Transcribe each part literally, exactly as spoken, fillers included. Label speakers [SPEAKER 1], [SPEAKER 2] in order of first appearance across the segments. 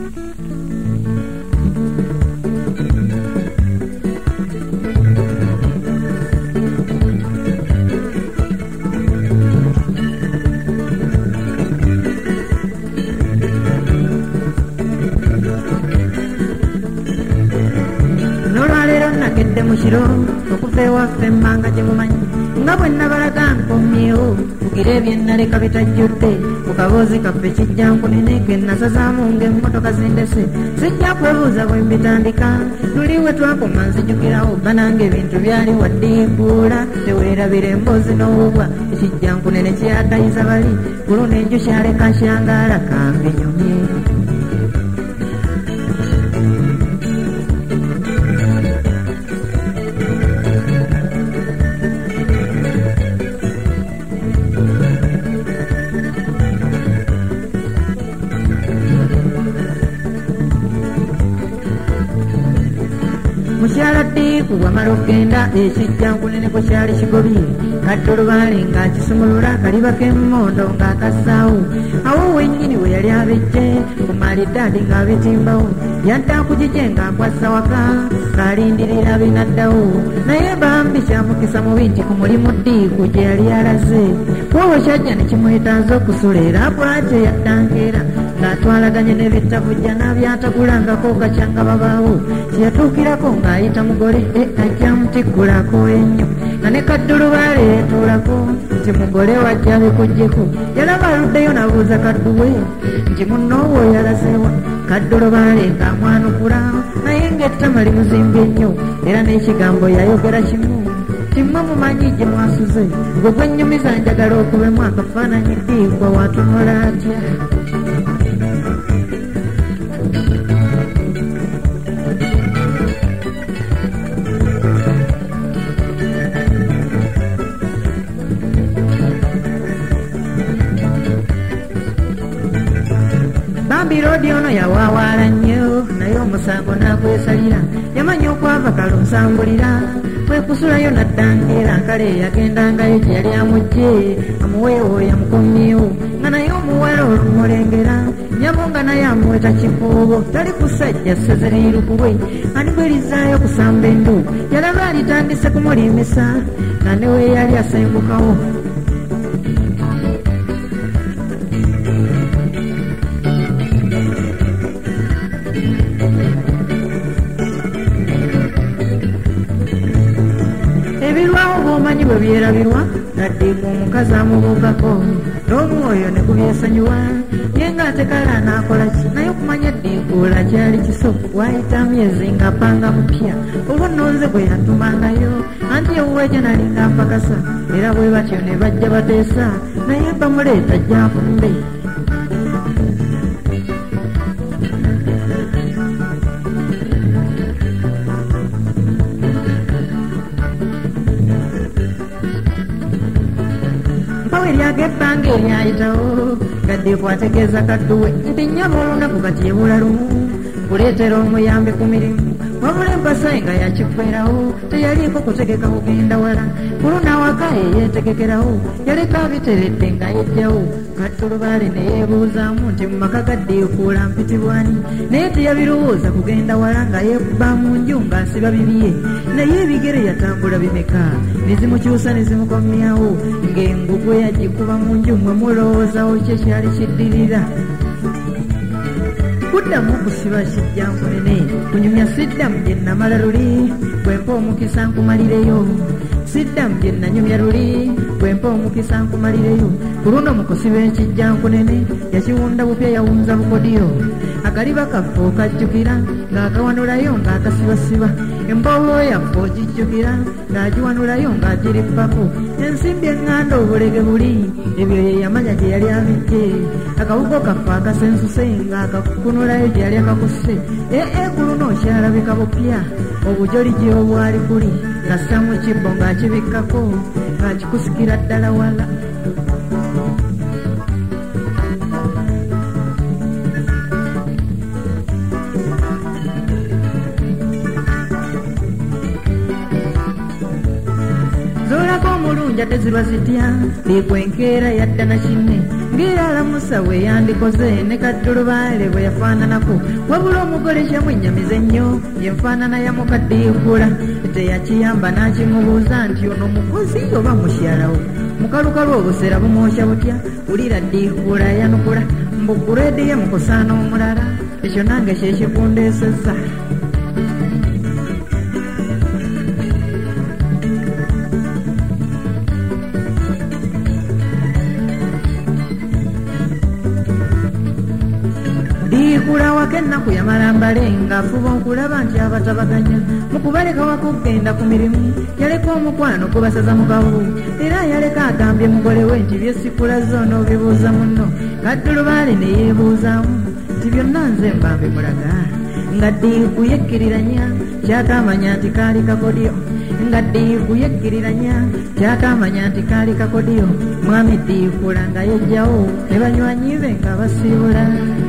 [SPEAKER 1] Nakidde mushiro okuva ewaffe emmanga gye mumanyi nga bwe nabalaga nkomyewo kugira ebyennaleka bitajjudde ku kaboozi kaffe kijja nkunene ke nasazaamu ng'emmotoka zindese sijja kwebuuza bwe mbitandika luli we twakoma nzijukirawo bba nange ebintu byali waddiiguula teweerabira emboozi n'owubwa ekijja nkunene kyeyadayiza bali kulo n'enju kyaleka nshyangaala kambinyumye mukyala ddiiku wamala okgenda ekijja nkunene kwe kyali kigobye kadde olubaale ng'akisumulula kaliba k'emmondo ng'akassaawo awo wennyini we yali abejje ku maalidaadi ng'abitimbawo yadda kugije ng'akwassa waka ng'alindirira binaddawo naye bambi kyamukisa mubi nti ku mulimu ddiiku gye yali alaze kwowo kyajja ne kimwetaaza okusula era bw'atyo yaddankeera ng'atwalaganye n'ebitavujja n'abyatagulangako kacyanga babaawo kyeyatuukirako ng'ayita mugole e ajja mutiggulako ennyo nga ne kaddulubaale yeetuulako nti mugole wajja bikuggyeko yalaba aluddeyo nabuuza kadduwe nti munnoowo yalazeewa kaddulubaale ng'amwanukula naye ng'ettama limuzimbye nnyo era n'ekigambo yayogera kimu timwe mumanyi gye mwasuze gwe gwennyumiza njagala okubemu akafaananyi ddiigwa watunula atya Biroodi ono yawawaala nnyo naye omusango n'agwesalira yamanya okwava kalunsangulira kwekusulayo naddankeera kale yagendangayo gye yali amugye amuweewo yamukomyewo nga naye omuwala olumulengera nyabo nga naye amuweta kifuubo tali kusajja sezeriirukubwe anigwerizaayo kusamba endu yalaba alitandise kumulimisa nga ne we yali asengukawo omanyi bwe byerabirwa naddiimu omukazi amubuukako n'omwoyo ne gubyesonyiwa ye ng'atekala n'akola ki naye okumanya eddiikuula kyali kiso waayita myezi ng'apanga mupya olwo nnoze gwe yantumangayo anti ewuwejo nalinga mpakasa era bwe batyo ne bajja bateesa naye bamuleeta gy'afumbe ebbanga eryayitawo gaddiiku ategeeza kadduwe nti nnyaba olunaku kati yebula lumu kuleetera omuyambe ku mirimu wabula empasaye nga yakifeerawo teyaliiko kutegeka kugenda wala kuluna waka eyeetegekerawo yaleka abiteredde nga yejjawo kattulubaale ne yeebuuzaamu nti mu maka gaddiikuula mpitibwani naye teyabirowooza kugenda wala nga yeekuba mu nju ng'asiba bibiye naye ebigere yatambula bimeka ne zimukyusa ne zimukomyawo ng'engugu yagikuba mu nju mwe mulowoozawo kye kyali kiddirira kuddamu okusiba kijja nkunene kunyumya siddamu gye namala luli bwempa omukisa nkumalireyo siddamu gye nanyumya luli bwempa omukisa nkumalireyo ku luno mu kusiba ekijja nkunene yakiwunda bupya yawunza bukodiyo akaliba kaffe okajjukira ng'akawanulayo ng'akasibasiba emboobo yaffe ogijjukira ng'agiwanulayo ng'agirippako ensimbi eŋŋanda obulege buli ebyo ye yamanya gye yali abijje akawugo kaffe akasensuse ng'akakunulayo gye yali akakusse ee ku luno okyalabika bupya obujoli gye obwali kuli ng'assa mu kibbo ng'akibikkako ng'akikusikira ddala wala zoolako omulungi ate ziba zitya liikwenkeera yadda na kinne ng'eraalamusa bwe yandikoze ne kaddulubaale bwe yafaananako wabula omugole kyamwennyamiza ennyo yenfaanana ya mukaddiikula teyakiyamba n'akimubuuza nti ono mukozi oba mukyalawo mukalukalu obuseera bumwokya butya wulira ddiikula yanukula mbu guleedi ye mukusaana omulala ekyo nange kyekikundeesezza diikula waka ennaku yamalambale ng'afuba okulaba nti abatabaganya mu kubaleka waka okugenda ku mirimu yaleka omukwano gubasaza mu kawu era yaleka agambye mugole we nti byesikula zoono bibuuza munno kaddulubaale ne yeebuuzaamu nti byonna nze mba mbimulaga nga ddiiku yekkiriranya kyakamanya nti kaali kakodyo nga ddiiku yekkiriranya kyakamanya nti kaali kakodyo mwami ddiikula nga yejjawo ne banywanyi be nga basiibula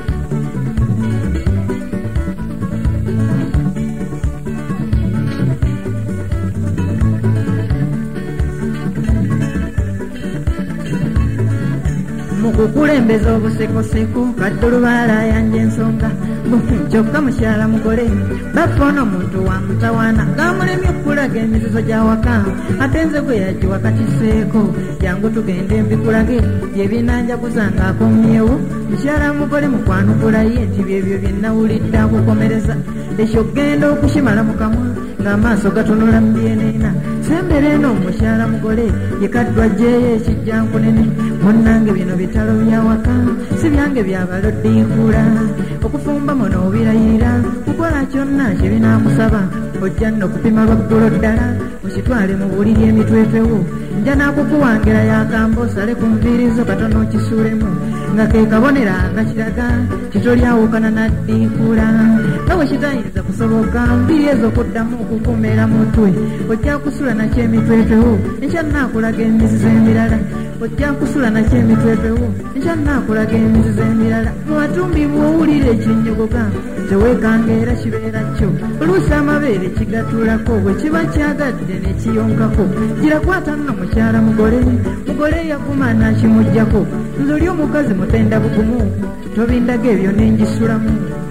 [SPEAKER 1] mukukulembeza obusekoseko kaddulubaala yanje ensonga kyokka mukyala mugole bafoona omuntu wa mutawaana gamulemye okulaga emizizo gyawaka ate nze gwe yagiwa katiseeko jangu tugende mbikulage byebinanjaguza ng'akomyewo mukyala mugole mukwanukulaye nti byebyo byenawulidde akukomereza ekyo genda okukimala mu kamwa ng'amaaso gatunula mu byeneena sembere eno omukyala mugole yekaddwa gyeyo ekijjankunene munnange bino bitalo byawaka si byange byabalo ddiikula okufumba muno obirayira kukola kyonna kyebinaakusaba ojja nno kupima lwaggulo ddala okitwale mu buliri emitwetwewo nja n'akukuwangira yakambo osale ku nviirizo katono okisuulemu nga ke kabonera nga kiraga kitolyawukana naddiikula nga bwe kitayinza kusoboka nviiri ezo kuddamu okukumeera mutwe ojja kusula nakyo emitwetwewo ekya naakulaga emizizo emirala ojja kusula nakyo emitwetwewo ekya naakulaga emizizo emirala mu batumbi bw'owulira ekinyogoga teweekanga era kibeera kyo oluusi amabeere kigatulako bwe kiba kyagadde ne kiyonkako girakwata nno mukyala mugole mugole yavuma n'akimuggyako nze oli omukazi mutenda bugumu tobindaga ebyo nengisulamu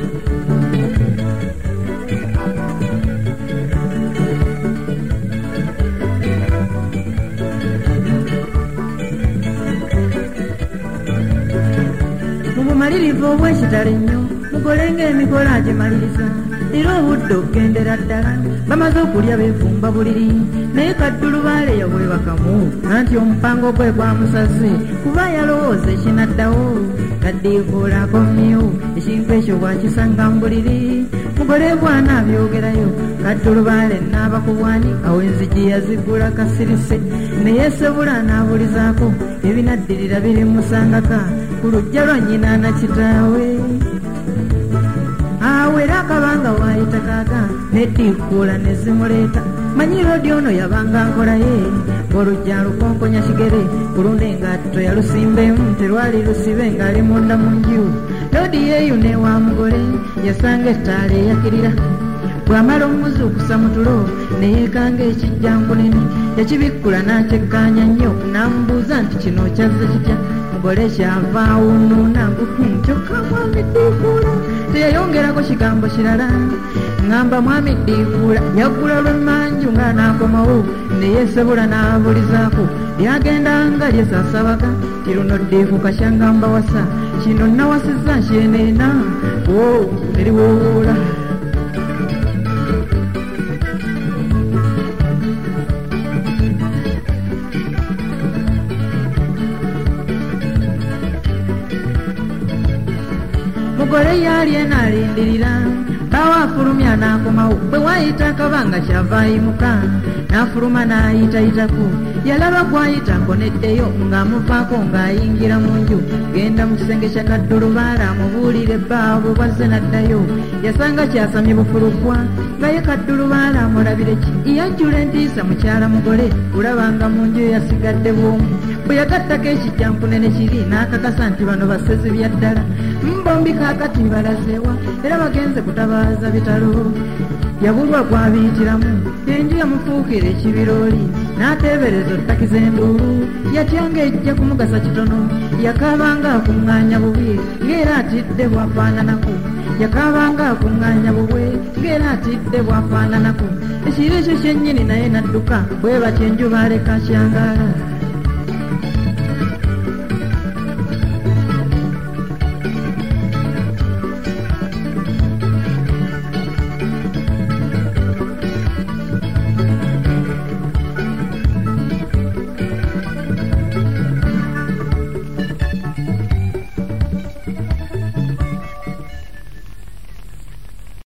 [SPEAKER 1] mu bumalirivu obw'ekitalo ennyo mugole ng'emikola agimaliriza era obudde okugendera ddala bamaze okulya beefumba buliri naye kaddulubaale yabwebakamu anti omupango gwe gwamusaze kuba yalowooza ekinaddawo kaddiikula akomyewo ekintu ekyo bwakisanga mu buliri mugole bw'anaabyogerayo kaddulubaale n'aba ku bwani awo enzigi yazigula kasirise naye sebula anaabulizaako ebinaddirira birimusangaka ku lujja lwa nnyina nakitaawe awo era akabanga waayita kaaga neddiikula ne zimuleeta manyi lodi ono yabanga nkolaye ng'olujja lukonkonya kigere kulunda engatto yalusimbemu terwali lusibe ng'ali munda mu nju lodi yeeyo ne wa mugole yasanga ettaala eyakirira bw'amala omuzuukusa mu tulo ne yeekanga ekijjankunene yakibikkula n'akyekkaanya nnyo n'amubuuza nti kino kyazze kitya mugole kyava awunuuna kyokka mwami ddiikula teyayongerako kigambo kirala ŋŋamba mwami ddiikula yaggula lw'emmanju nga n'akomawo naye sebula n'abulizaako lyagenda nga lyesaasabaga ti luno ddiiku kakyangamba wasa kino nawasizza nkyeneena wo eriwoowoola mugole yali enaalindirira bawo afulumya n'akomawo bwe waayita akabanga kyava ayimuka n'afuluma n'ayitayitako yalaba gwayita nkoneddeyo ng'amuvaako ng'ayingira mu nju genda mu kisenge kya kaddulubaala amubuulire bbaawo bwe bwazze n'addayo yasanga kyasamye bufulukwa nga ye kaddulubaala amulabire ki yajjula entiisa mukyala mugole kulabanga mu nju yasigadde bwomu bwe yagattako ekijjankunene kiri n'akakasa nti bano basezi bya ddala mbombi kaakati balazeewa era bagenze kutabaaza bitalo yabulwa gwabiyitiramu enju yamufuukira ekibirooli n'ateebereza ottakiza enduulu yatyanga ejja kumugasa kitono yakabanga akuŋŋaanya bubi ng'era atidde bwafaananako yakabanga akuŋŋaanya bubwe ng'era atidde bwafaananako ekiro ekyo kyennyini naye n'adduka bwe batyo enjuba aleka kyangaala